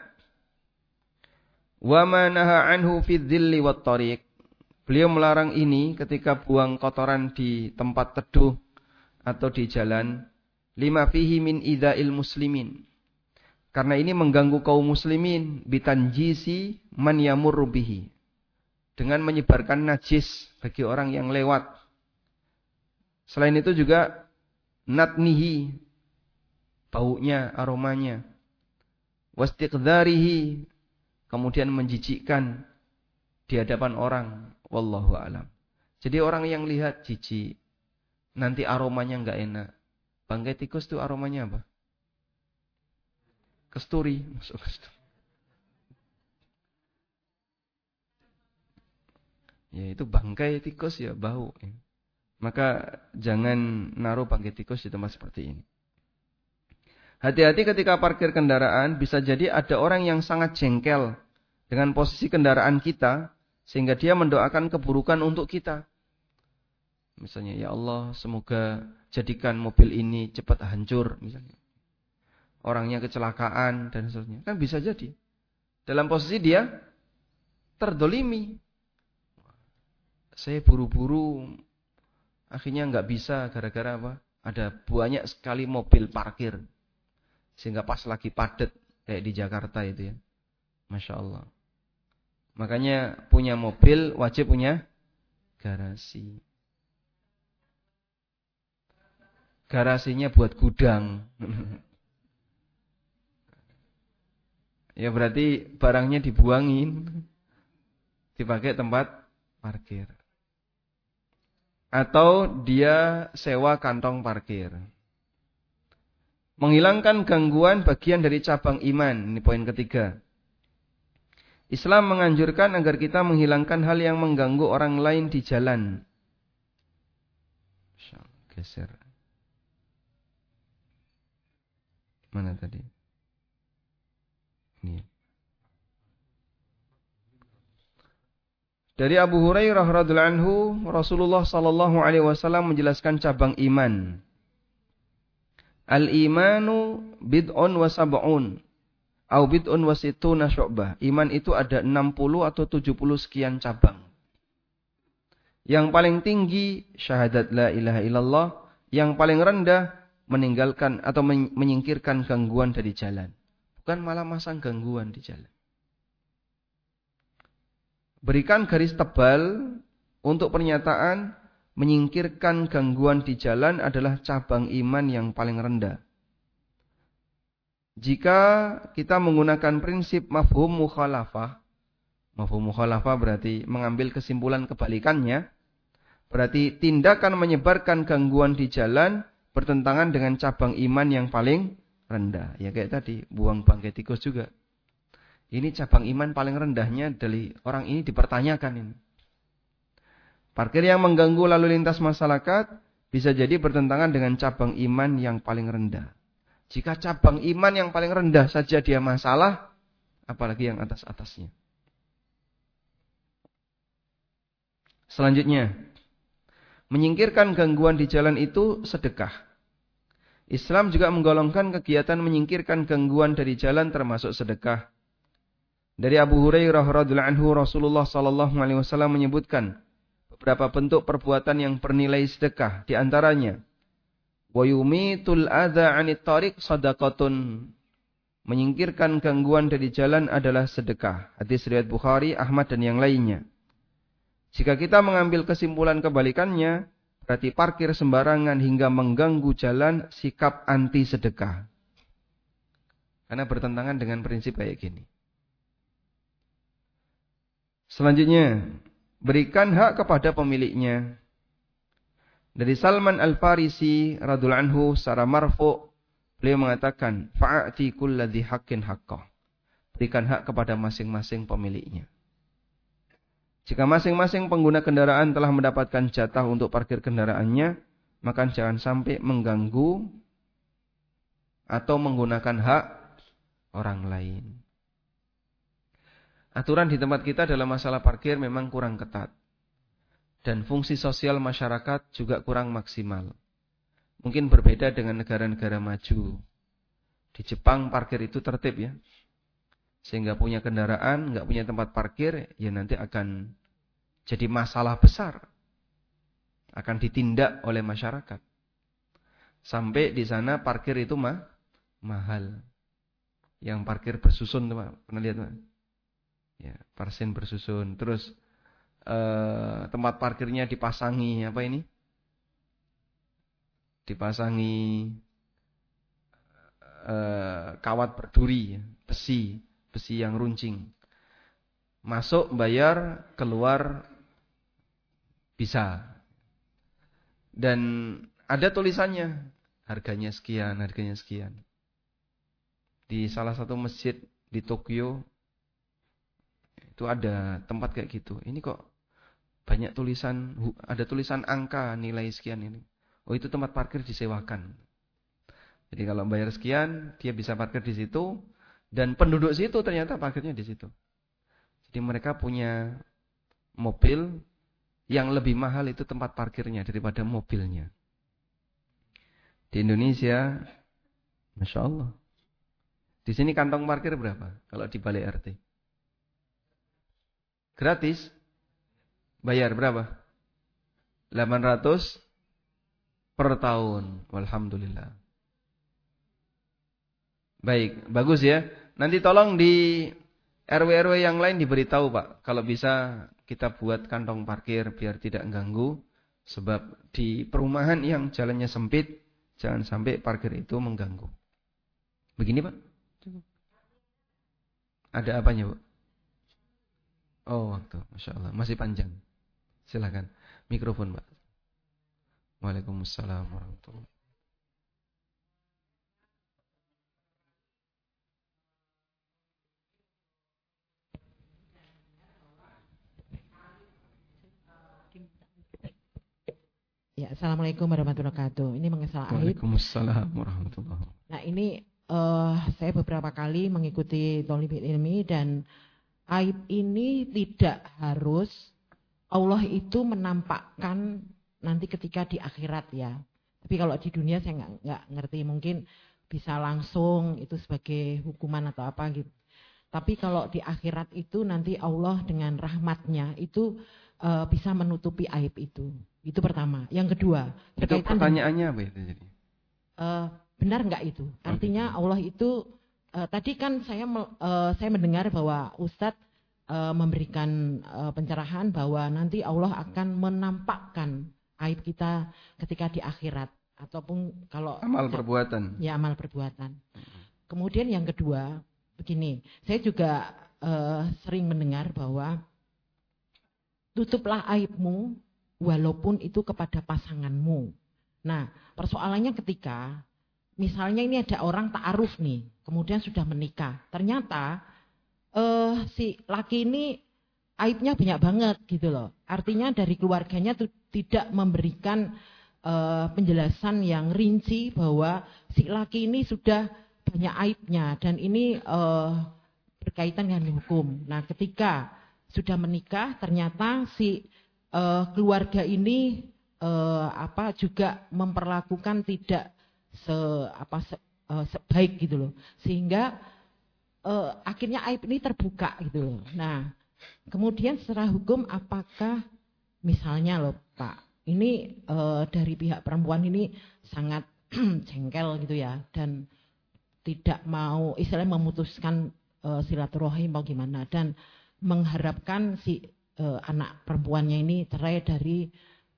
Wa ma naha anhu fi dhilli wat tariq. Beliau melarang ini ketika buang kotoran di tempat teduh atau di jalan. Lima fihi min idza'il muslimin. Karena ini mengganggu kaum muslimin bitanjisi man yamurru bihi. Dengan menyebarkan najis bagi orang yang lewat. Selain itu juga natnihi, baunya, aromanya. Wastiqdarihi, kemudian menjijikkan di hadapan orang. Wallahu a'lam. Jadi orang yang lihat jijik, nanti aromanya enggak enak. Bangkai tikus itu aromanya apa? Kesturi, masuk kesturi. Ya itu bangkai tikus ya bau. Maka jangan naruh bangkai tikus di tempat seperti ini. Hati-hati ketika parkir kendaraan, bisa jadi ada orang yang sangat jengkel dengan posisi kendaraan kita, sehingga dia mendoakan keburukan untuk kita. Misalnya, ya Allah semoga jadikan mobil ini cepat hancur, misalnya. Orangnya kecelakaan dan seterusnya. Kan bisa jadi. Dalam posisi dia terdolimi. Saya buru-buru, akhirnya nggak bisa gara-gara apa? Ada banyak sekali mobil parkir. Sehingga pas lagi padat kayak di Jakarta itu ya. Masya Allah. Makanya punya mobil wajib punya garasi. Garasinya buat gudang. Ya berarti barangnya dibuangin, dipakai tempat parkir. Atau dia sewa kantong parkir. Menghilangkan gangguan bagian dari cabang iman. Ini poin ketiga. Islam menganjurkan agar kita menghilangkan hal yang mengganggu orang lain di jalan. Geser. Mana tadi? Ini. Dari Abu Hurairah radhiyallahu anhu, Rasulullah sallallahu alaihi wasallam menjelaskan cabang iman. Al-imanu bid'un wa sab'un au bid'un wa sittuna syu'bah. Iman itu ada enam puluh atau tujuh puluh sekian cabang. Yang paling tinggi syahadat la ilaha illallah, yang paling rendah meninggalkan atau menyingkirkan gangguan dari jalan. Bukan malah masang gangguan di jalan. Berikan garis tebal untuk pernyataan menyingkirkan gangguan di jalan adalah cabang iman yang paling rendah. Jika kita menggunakan prinsip mafhum mukhalafah, mafhum mukhalafah berarti mengambil kesimpulan kebalikannya, berarti tindakan menyebarkan gangguan di jalan bertentangan dengan cabang iman yang paling rendah. Ya kayak tadi, buang bangkai tikus juga. Ini cabang iman paling rendahnya dari orang ini dipertanyakan ini. Parkir yang mengganggu lalu lintas masyarakat bisa jadi bertentangan dengan cabang iman yang paling rendah. Jika cabang iman yang paling rendah saja dia masalah, apalagi yang atas-atasnya. Selanjutnya, menyingkirkan gangguan di jalan itu sedekah. Islam juga menggolongkan kegiatan menyingkirkan gangguan dari jalan termasuk sedekah. Dari Abu Hurairah radhiyallahu anhu, Rasulullah sallallahu alaihi wasallam menyebutkan beberapa bentuk perbuatan yang bernilai sedekah, di antaranya wa yumitul adza 'anit tariq shadaqatun. Menyingkirkan gangguan dari jalan adalah sedekah. Hadis riwayat Bukhari, Ahmad dan yang lainnya. Jika kita mengambil kesimpulan kebalikannya, Berarti parkir sembarangan hingga mengganggu jalan, sikap anti sedekah. Karena bertentangan dengan prinsip kayak gini. Selanjutnya, berikan hak kepada pemiliknya. Dari Salman Al-Farisi radhiyallahu anhu secara marfu, beliau mengatakan, fa'ati kulladzi haqqin haqqah. Berikan hak kepada masing-masing pemiliknya. Jika masing-masing pengguna kendaraan telah mendapatkan jatah untuk parkir kendaraannya, maka jangan sampai mengganggu atau menggunakan hak orang lain. Aturan di tempat kita dalam masalah parkir memang kurang ketat. Dan fungsi sosial masyarakat juga kurang maksimal. Mungkin berbeda dengan negara-negara maju. Di Jepang parkir itu tertib ya. Sehingga punya kendaraan, nggak punya tempat parkir, ya nanti akan jadi masalah besar. Akan ditindak oleh masyarakat. Sampai di sana parkir itu mah mahal. Yang parkir bersusun tuh, Pak. Pernah lihat, Pak? Ya, parsin bersusun. Terus eh, tempat parkirnya dipasangi apa ini? Dipasangi eh, kawat berduri, besi, besi yang runcing. Masuk bayar, keluar bisa. Dan ada tulisannya, harganya sekian, harganya sekian. Di salah satu masjid di Tokyo itu ada tempat kayak gitu. Ini kok banyak tulisan, ada tulisan angka nilai sekian ini. Oh, itu tempat parkir disewakan. Jadi kalau bayar sekian, dia bisa parkir di situ, dan penduduk situ ternyata parkirnya di situ. Jadi mereka punya mobil yang lebih mahal itu tempat parkirnya daripada mobilnya. Di Indonesia, Masya Allah. Di sini kantong parkir berapa? Kalau di Balai R T? Gratis? Bayar berapa? delapan ratus per tahun. Alhamdulillah. Baik, bagus ya. Nanti tolong di R W R W yang lain diberitahu, Pak. Kalau bisa kita buat kantong parkir biar tidak mengganggu. Sebab di perumahan yang jalannya sempit, jangan sampai parkir itu mengganggu. Begini, Pak. Ada apanya, Bu? Oh, waktu. Masya Allah. Masih panjang. Silakan. Mikrofon, Pak. Waalaikumsalam warahmatullahi wabarakatuh. Ya, Assalamualaikum warahmatullahi wabarakatuh. Ini mengenai aib. Waalaikumsalam warahmatullahi wabarakatuh. Nah, ini uh, saya beberapa kali mengikuti Thalibul Ilmi, dan aib ini tidak harus Allah itu menampakkan nanti ketika di akhirat ya. Tapi kalau di dunia saya nggak nggak ngerti, mungkin bisa langsung itu sebagai hukuman atau apa gitu. Tapi kalau di akhirat itu nanti Allah dengan rahmatnya itu uh, bisa menutupi aib itu. Itu pertama. Yang kedua, itu pertanyaannya apa itu jadi? Uh, benar nggak itu? Artinya Allah itu uh, tadi kan saya uh, saya mendengar bahwa Ustadz uh, memberikan uh, pencerahan bahwa nanti Allah akan menampakkan aib kita ketika di akhirat ataupun kalau amal perbuatan. Ya, amal perbuatan. Kemudian yang kedua, begini, saya juga uh, sering mendengar bahwa tutuplah aibmu walaupun itu kepada pasanganmu. Nah, persoalannya ketika misalnya ini ada orang ta'aruf nih, kemudian sudah menikah. Ternyata uh, si laki ini aibnya banyak banget gitu loh. Artinya dari keluarganya tuh tidak memberikan uh, penjelasan yang rinci bahwa si laki ini sudah banyak aibnya dan ini uh, berkaitan dengan hukum. Nah, ketika sudah menikah ternyata si uh, keluarga ini uh, apa juga memperlakukan tidak se apa se, uh, sebaik gitu loh. Sehingga uh, akhirnya aib ini terbuka gitu loh. Nah, kemudian secara hukum apakah misalnya loh Pak, ini uh, dari pihak perempuan ini sangat jengkel gitu ya dan tidak mau istilahnya memutuskan uh, silaturahim mau gimana dan mengharapkan si uh, anak perempuannya ini cerai dari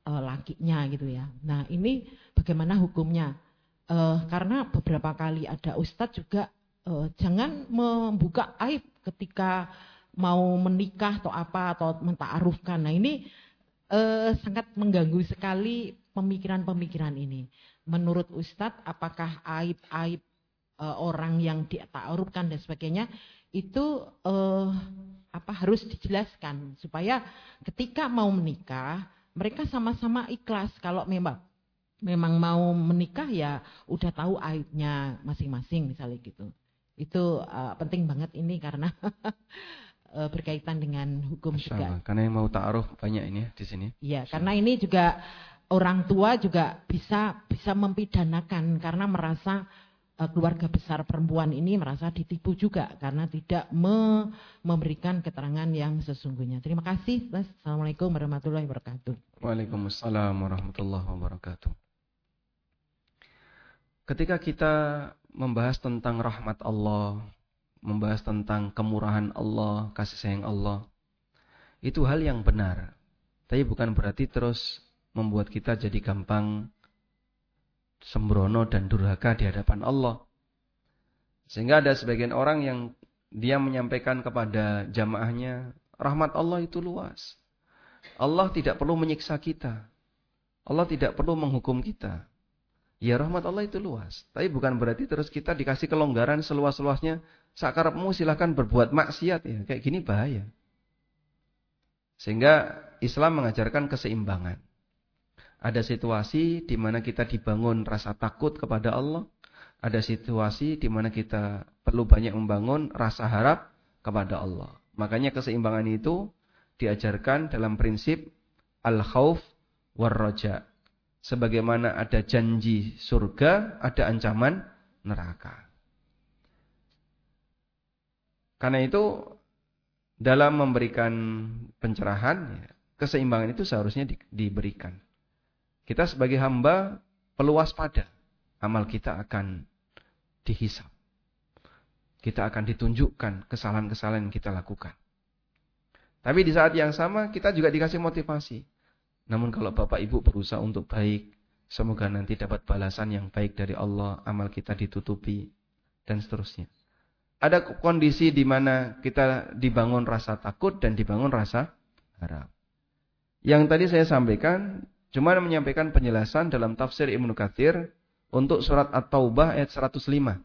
uh, lakinya gitu ya. Nah ini bagaimana hukumnya? Uh, karena beberapa kali ada ustadz juga uh, jangan membuka aib ketika mau menikah atau apa atau menta'arufkan. Nah ini uh, sangat mengganggu sekali pemikiran-pemikiran ini. Menurut ustadz apakah aib-aib uh, orang yang dita'arufkan dan sebagainya itu uh, apa harus dijelaskan supaya ketika mau menikah mereka sama-sama ikhlas. Kalau memang memang mau menikah ya udah tahu aibnya masing-masing misalnya gitu. Itu uh, penting banget ini karena uh, berkaitan dengan hukum Masya juga. Allah, karena yang mau ta'aruf banyak ini ya di sini. Iya, karena ini juga orang tua juga bisa bisa mempidanakan karena merasa uh, keluarga besar perempuan ini merasa ditipu juga karena tidak me memberikan keterangan yang sesungguhnya. Terima kasih. Assalamualaikum warahmatullahi wabarakatuh. Waalaikumsalam warahmatullahi wabarakatuh. Ketika kita membahas tentang rahmat Allah, membahas tentang kemurahan Allah, kasih sayang Allah, itu hal yang benar. Tapi bukan berarti terus membuat kita jadi gampang sembrono dan durhaka di hadapan Allah. Sehingga ada sebagian orang yang dia menyampaikan kepada jamaahnya, rahmat Allah itu luas. Allah tidak perlu menyiksa kita. Allah tidak perlu menghukum kita. Ya rahmat Allah itu luas. Tapi bukan berarti terus kita dikasih kelonggaran seluas-luasnya. Sakarepmu silahkan berbuat maksiat. Ya, kayak gini bahaya. Sehingga Islam mengajarkan keseimbangan. Ada situasi di mana kita dibangun rasa takut kepada Allah. Ada situasi di mana kita perlu banyak membangun rasa harap kepada Allah. Makanya keseimbangan itu diajarkan dalam prinsip al-khauf war-raja. Sebagaimana ada janji surga, ada ancaman neraka. Karena itu dalam memberikan pencerahan, keseimbangan itu seharusnya di, diberikan. Kita sebagai hamba perlu waspada. Amal kita akan dihisab. Kita akan ditunjukkan kesalahan-kesalahan yang kita lakukan. Tapi di saat yang sama kita juga dikasih motivasi. Namun kalau Bapak Ibu berusaha untuk baik, semoga nanti dapat balasan yang baik dari Allah, amal kita ditutupi, dan seterusnya. Ada kondisi di mana kita dibangun rasa takut dan dibangun rasa harap. Yang tadi saya sampaikan, cuma menyampaikan penjelasan dalam tafsir Ibnu Katsir untuk surat At-Taubah ayat seratus lima.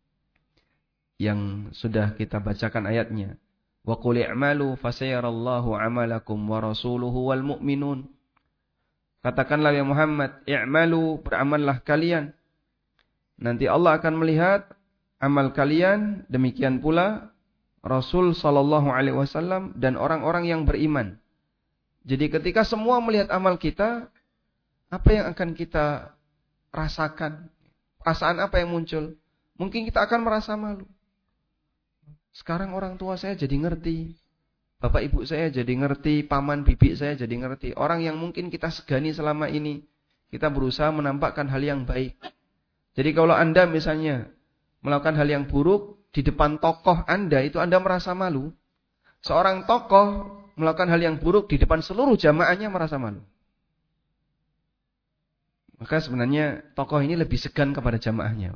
Yang sudah kita bacakan ayatnya. Wa qul i'malu fasayarallahu 'amalakum wa rasuluhu wal mu'minun. Katakanlah ya Muhammad, i'malu, beramallah kalian. Nanti Allah akan melihat amal kalian, demikian pula Rasul sallallahu alaihi wasallam dan orang-orang yang beriman. Jadi ketika semua melihat amal kita, apa yang akan kita rasakan? Perasaan apa yang muncul? Mungkin kita akan merasa malu. Sekarang orang tua saya jadi ngerti. Bapak ibu saya jadi ngerti, paman bibi saya jadi ngerti. Orang yang mungkin kita segani selama ini, kita berusaha menampakkan hal yang baik. Jadi kalau Anda misalnya melakukan hal yang buruk di depan tokoh Anda, itu Anda merasa malu. Seorang tokoh melakukan hal yang buruk di depan seluruh jamaahnya merasa malu. Maka sebenarnya tokoh ini lebih segan kepada jamaahnya.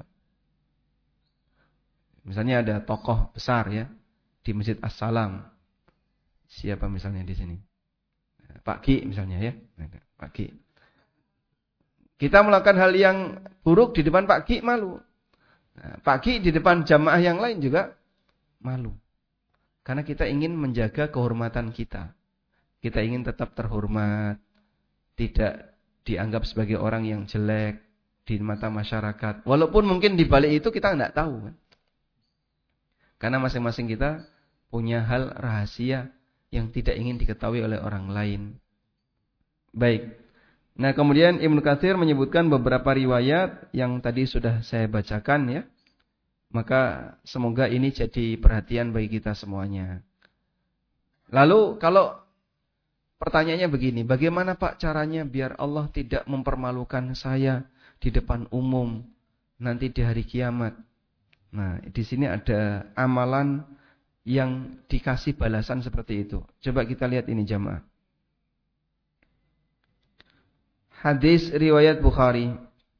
Misalnya ada tokoh besar ya di Masjid As-Salam. Siapa misalnya di sini? Pak Ki misalnya ya. Pak Ki. Kita melakukan hal yang buruk di depan Pak Ki malu. Nah, Pak Ki di depan jamaah yang lain juga malu. Karena kita ingin menjaga kehormatan kita. Kita ingin tetap terhormat. Tidak dianggap sebagai orang yang jelek di mata masyarakat. Walaupun mungkin di balik itu kita tidak tahu. Kan? Karena masing-masing kita punya hal rahasia yang tidak ingin diketahui oleh orang lain. Baik. Nah, kemudian Ibnu Katsir menyebutkan beberapa riwayat yang tadi sudah saya bacakan ya. Maka semoga ini jadi perhatian bagi kita semuanya. Lalu kalau pertanyaannya begini, bagaimana Pak caranya biar Allah tidak mempermalukan saya di depan umum nanti di hari kiamat? Nah, di sini ada amalan yang dikasih balasan seperti itu. Coba kita lihat ini jamaah. hadis riwayat Bukhari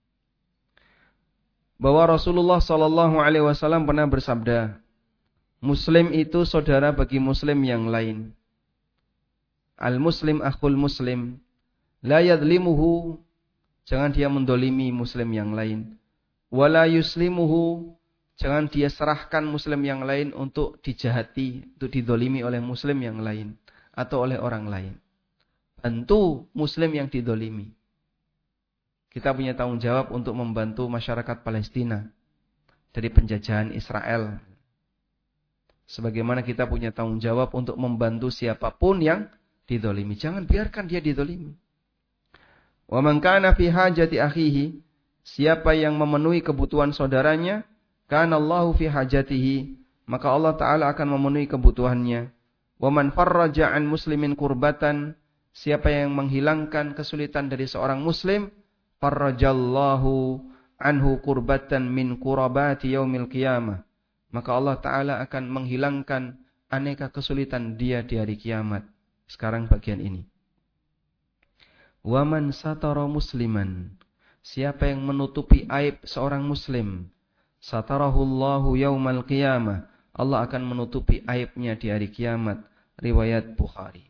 bahwa Rasulullah Shallallahu Alaihi Wasallam pernah bersabda, Muslim itu saudara bagi Muslim yang lain. Al-Muslim akhul Muslim, la yadlimuhu, jangan dia mendolimi Muslim yang lain. Wala yuslimuhu, jangan dia serahkan Muslim yang lain untuk dijahati, untuk didolimi oleh Muslim yang lain atau oleh orang lain. Bantu Muslim yang didolimi. Kita punya tanggung jawab untuk membantu masyarakat Palestina dari penjajahan Israel. Sebagaimana kita punya tanggung jawab untuk membantu siapapun yang didolimi. Jangan biarkan dia didolimi. Wa man kana fi hajati akhihi, siapa yang memenuhi kebutuhan saudaranya, kana Allahu fi hajatihi, maka Allah Ta'ala akan memenuhi kebutuhannya. Wa man farraja an muslimin kurbatan, siapa yang menghilangkan kesulitan dari seorang muslim, farrajallahu anhu kurbatan min kurabati yaumil qiyamah, maka Allah Ta'ala akan menghilangkan aneka kesulitan dia di hari kiamat. Sekarang bagian ini. Wa man satara musliman, siapa yang menutupi aib seorang muslim, satarahullahu yaumal qiyamah, Allah akan menutupi aibnya di hari kiamat. Riwayat Bukhari.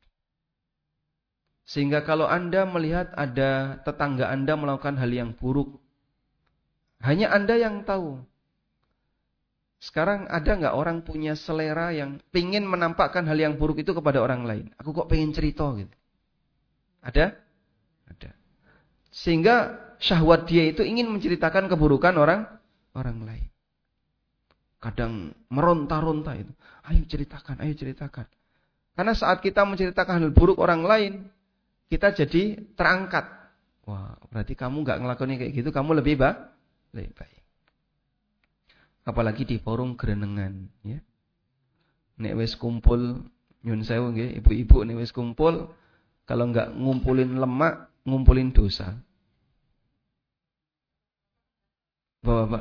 Sehingga kalau Anda melihat ada tetangga Anda melakukan hal yang buruk, hanya Anda yang tahu. Sekarang ada nggak orang punya selera yang pingin menampakkan hal yang buruk itu kepada orang lain? Aku kok pengen cerita gitu. Ada? Ada. Sehingga syahwat dia itu ingin menceritakan keburukan orang orang lain. Kadang meronta-ronta itu. Ayo ceritakan, ayo ceritakan. Karena saat kita menceritakan hal buruk orang lain, kita jadi terangkat. Wah, berarti kamu nggak ngelakuin kayak gitu, kamu lebih baik. Lebih baik. Apalagi di forum gerenengan, ya. Nek wis kumpul, nyun sewu nggih, ibu-ibu nek wis kumpul, kalau nggak ngumpulin lemak, ngumpulin dosa. Bapak-bapak.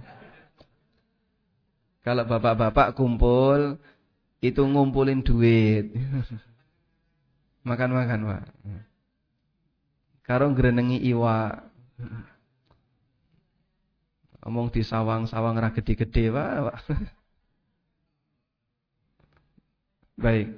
Kalau bapak-bapak kumpul, itu ngumpulin duit. Makan-makan, Pak. Karo ngrenengi iwak. Omong di sawang-sawang ra gede-gede, Pak. Baik.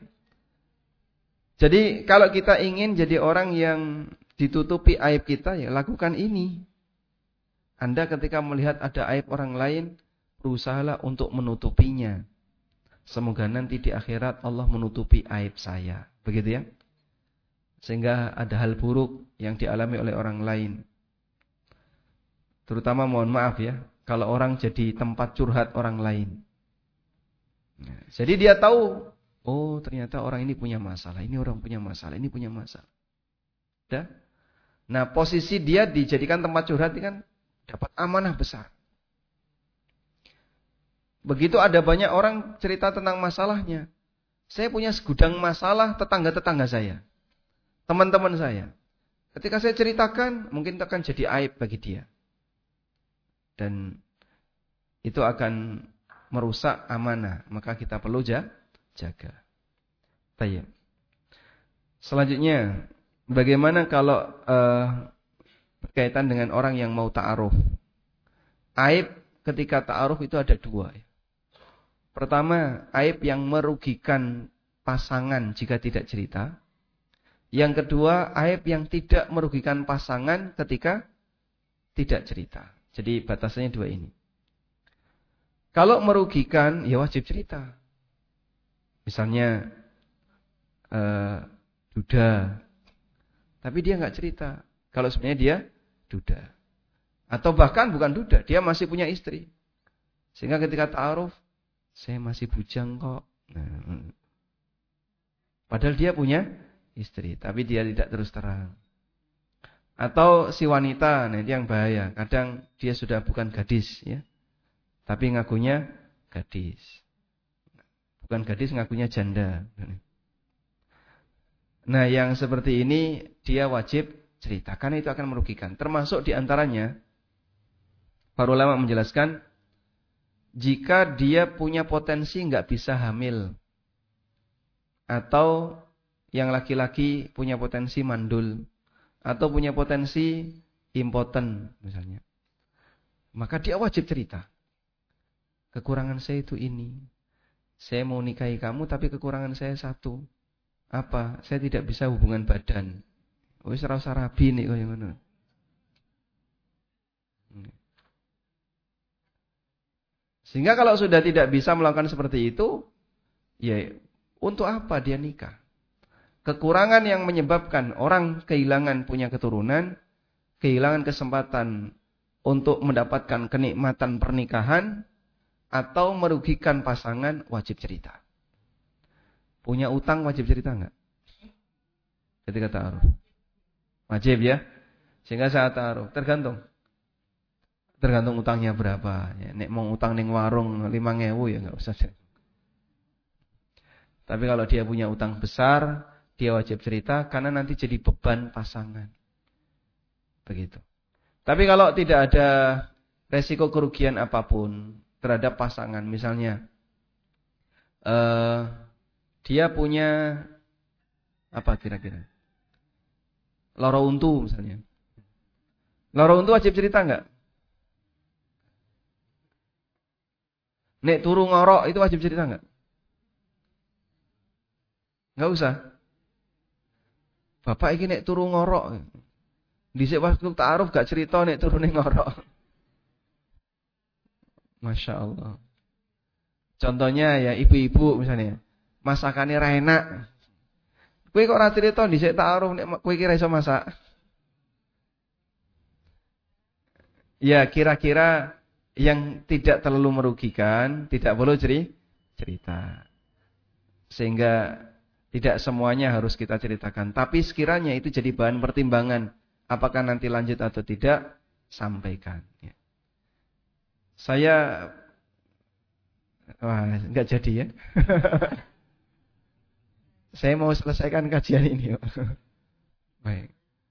Jadi kalau kita ingin jadi orang yang ditutupi aib kita, ya lakukan ini. Anda ketika melihat ada aib orang lain, berusahalah untuk menutupinya. Semoga nanti di akhirat Allah menutupi aib saya. Begitu ya? Sehingga ada hal buruk yang dialami oleh orang lain. Terutama mohon maaf ya, kalau orang jadi tempat curhat orang lain. Nah, jadi dia tahu, oh ternyata orang ini punya masalah, ini orang punya masalah, ini punya masalah. Dah? Nah posisi dia dijadikan tempat curhat ini kan dapat amanah besar. Begitu ada banyak orang cerita tentang masalahnya. Saya punya segudang masalah tetangga-tetangga saya. Teman-teman saya. Ketika saya ceritakan, mungkin itu akan jadi aib bagi dia. Dan itu akan merusak amanah. Maka kita perlu jaga. Baik. Selanjutnya, bagaimana kalau uh, berkaitan dengan orang yang mau ta'aruf? Aib ketika ta'aruf itu ada dua. Pertama, aib yang merugikan pasangan jika tidak cerita. Yang kedua, aib yang tidak merugikan pasangan ketika tidak cerita. Jadi batasannya dua ini. Kalau merugikan, ya wajib cerita. Misalnya, uh, duda. Tapi dia nggak cerita. Kalau sebenarnya dia duda. Atau bahkan bukan duda, dia masih punya istri. Sehingga ketika ta'aruf, saya masih bujang kok. Nah, padahal dia punya istri, tapi dia tidak terus terang. Atau si wanita, nah ini yang bahaya. Kadang dia sudah bukan gadis, ya, tapi ngakunya gadis. Bukan gadis, ngakunya janda. Nah, yang seperti ini dia wajib cerita, karena itu akan merugikan. Termasuk diantaranya, para ulama menjelaskan, jika dia punya potensi nggak bisa hamil, atau yang laki-laki punya potensi mandul, atau punya potensi impoten misalnya. Maka dia wajib cerita. Kekurangan saya itu ini. Saya mau nikahi kamu tapi kekurangan saya satu. Apa? Saya tidak bisa hubungan badan. Wis ora usah rabi nek kaya ngono. Sehingga kalau sudah tidak bisa melakukan seperti itu, ya untuk apa dia nikah? Kekurangan yang menyebabkan orang kehilangan punya keturunan, kehilangan kesempatan untuk mendapatkan kenikmatan pernikahan, atau merugikan pasangan, wajib cerita. Punya utang wajib cerita enggak? Ketika ta'aruf. Wajib ya. Sehingga saat ta'aruf tergantung. Tergantung utangnya berapa. Ya, nek mau utang ning warung lima ribu ya enggak usah. Tapi kalau dia punya utang besar, dia wajib cerita karena nanti jadi beban pasangan. Begitu. Tapi kalau tidak ada resiko kerugian apapun terhadap pasangan, misalnya uh, dia punya apa kira-kira? Loro untu misalnya. Loro untu wajib cerita enggak? Nek turu ngorok itu wajib cerita enggak? Enggak usah. Bapak iki nek turu ngorok. Dhisik waktu ta'aruf gak cerita nek turune ngorok. Masya Allah. Contohnya ya ibu-ibu misalnya. Masakannya ra enak. Kowe kok ora cerita dhisik ta'aruf nek kowe iki ra iso masak. Ya kira-kira yang tidak terlalu merugikan, tidak perlu cerita. Sehingga tidak semuanya harus kita ceritakan. Tapi sekiranya itu jadi bahan pertimbangan. Apakah nanti lanjut atau tidak, sampaikan. Ya. Saya, wah enggak jadi ya. Saya mau selesaikan kajian ini. Baik.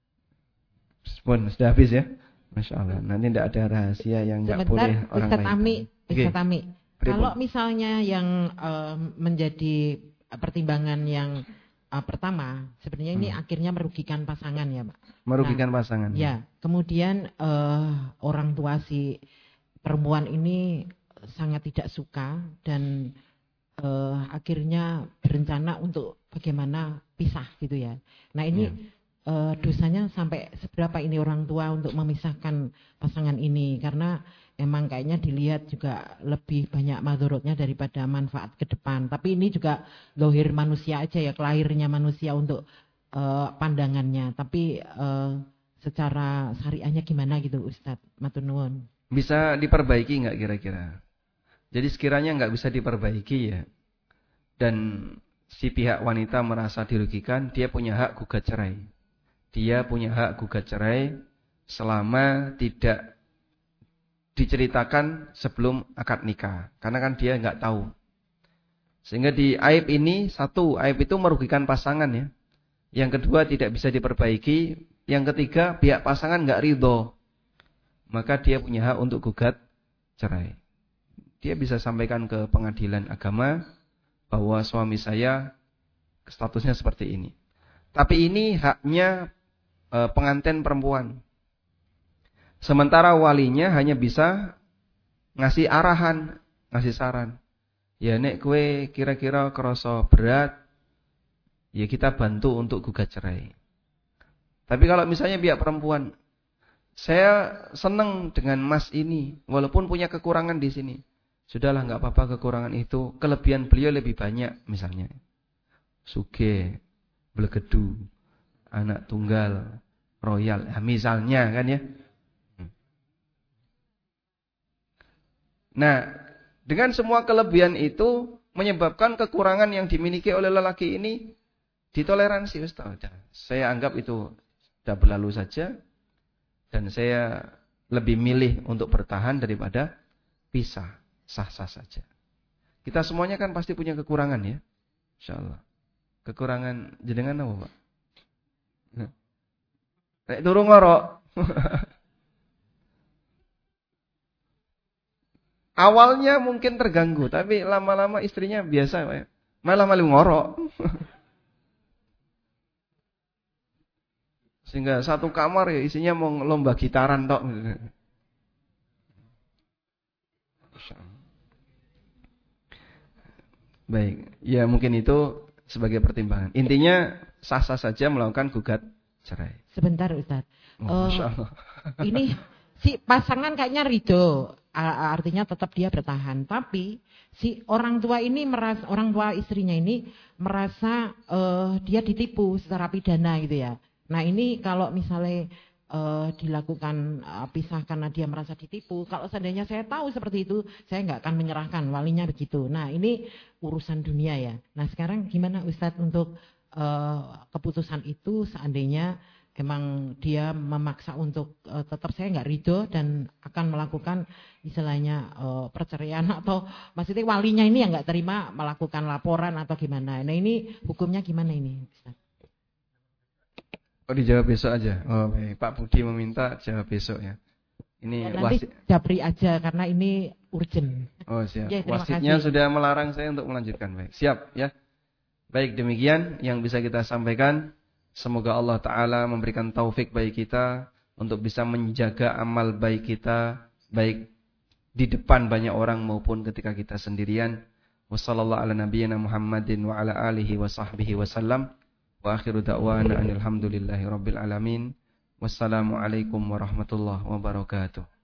Pun sudah habis ya. Masya Allah. Nanti tidak ada rahasia yang enggak boleh orang Ustaz lain. Ami, Ustaz Okay. Ami. Kalau misalnya yang uh, menjadi pertimbangan yang uh, pertama, sebenarnya ini hmm. akhirnya merugikan pasangan ya, Pak. Merugikan nah, pasangan. Ya. Kemudian uh, orang tua si perempuan ini sangat tidak suka dan uh, akhirnya berencana untuk bagaimana pisah gitu ya. Nah ini. Yeah. Uh, dosanya sampai seberapa ini orang tua untuk memisahkan pasangan ini, karena emang kayaknya dilihat juga lebih banyak madorotnya daripada manfaat ke depan. Tapi ini juga zahir manusia aja ya, kelahirnya manusia untuk uh, pandangannya. Tapi uh, secara syariahnya gimana gitu Ustadz Matur nuwun? Bisa diperbaiki nggak kira-kira? Jadi sekiranya nggak bisa diperbaiki ya, dan si pihak wanita merasa dirugikan, dia punya hak gugat cerai. Dia punya hak gugat cerai selama tidak diceritakan sebelum akad nikah. Karena kan dia nggak tahu. Sehingga di aib ini, satu, aib itu merugikan pasangan ya. Yang kedua, tidak bisa diperbaiki. Yang ketiga, pihak pasangan nggak ridho. Maka dia punya hak untuk gugat cerai. Dia bisa sampaikan ke pengadilan agama bahwa suami saya statusnya seperti ini. Tapi ini haknya pengantin perempuan. Sementara walinya hanya bisa ngasih arahan, ngasih saran. Ya nek kue kira-kira kerasa berat, ya kita bantu untuk gugat cerai. Tapi kalau misalnya pihak perempuan, saya senang dengan mas ini, walaupun punya kekurangan di sini. Sudahlah nggak apa-apa kekurangan itu, kelebihan beliau lebih banyak misalnya. Suge, blegedu, anak tunggal, royal, ya, misalnya kan ya. Nah, dengan semua kelebihan itu menyebabkan kekurangan yang dimiliki oleh lelaki ini ditoleransi, Ustaz. Saya anggap itu sudah berlalu saja dan saya lebih milih untuk bertahan daripada pisah, sah-sah saja. Kita semuanya kan pasti punya kekurangan ya, insyaallah. Kekurangan jenengan apa, Pak? Nek turu ngorok. Awalnya mungkin terganggu, tapi lama-lama istrinya biasa, Pak. Malah malah ngorok. Sehingga satu kamar ya isinya mau lomba gitaran tok. Baik, ya mungkin itu sebagai pertimbangan. Intinya sah-sah saja melakukan gugat cerai. Sebentar Ustaz. Oh, uh, ini si pasangan kayaknya ridho, artinya tetap dia bertahan. Tapi si orang tua ini merasa, orang tua istrinya ini merasa uh, dia ditipu secara pidana gitu ya. Nah ini kalau misalnya uh, dilakukan uh, pisah karena dia merasa ditipu, kalau seandainya saya tahu seperti itu, saya nggak akan menyerahkan, walinya begitu. Nah ini urusan dunia ya. Nah sekarang gimana Ustadz untuk uh, keputusan itu seandainya emang dia memaksa untuk uh, tetap saya nggak ridho dan akan melakukan istilahnya uh, perceraian, atau maksudnya walinya ini yang nggak terima melakukan laporan atau gimana. Nah ini hukumnya gimana ini Ustadz? Oh dijawab besok aja. Oh baik. Pak Budi meminta jawab besok ya. Ini ya, nanti wasit. Japri aja karena ini urgent. Oh siap. Ya, wasitnya kasih. sudah melarang saya untuk melanjutkan. Baik. Siap ya. Baik demikian yang bisa kita sampaikan. Semoga Allah Ta'ala memberikan taufik bagi kita untuk bisa menjaga amal baik kita, baik di depan banyak orang maupun ketika kita sendirian. Wassallallahu ala nabiyyina Muhammadin wa ala alihi wa sahbihi wasallam. Wa akhiru da'wana anil hamdulillahi rabbil alamin. Wassalamualaikum warahmatullahi wabarakatuh.